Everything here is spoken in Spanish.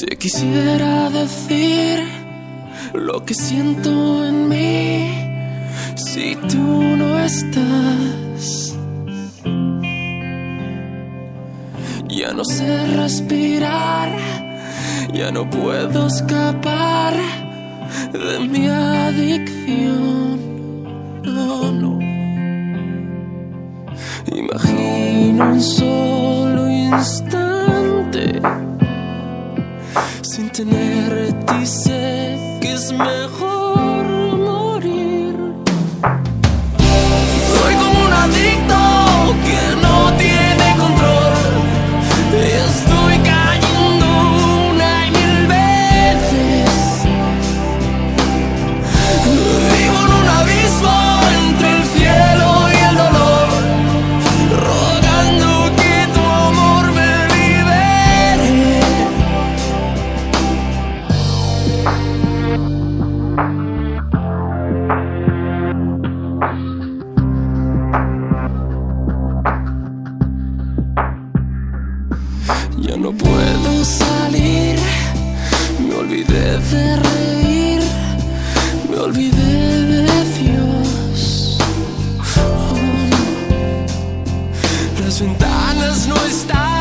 Te quisiera decir lo que siento en mí si tú no estás. Ya no sé respirar, ya no puedo escapar de mi adicción. No, no. Imagino un solo instante sin tenerte y sé que es mejor morir. Soy como un adicto que no tiene control y estoy cayendo una y mil veces. Vivo en un abismo entre el cielo y el dolor, rogando que tu amor me libere. Ya no puedo salir, me olvidé de reír, me olvidé de Dios. Oh, no. Las ventanas no están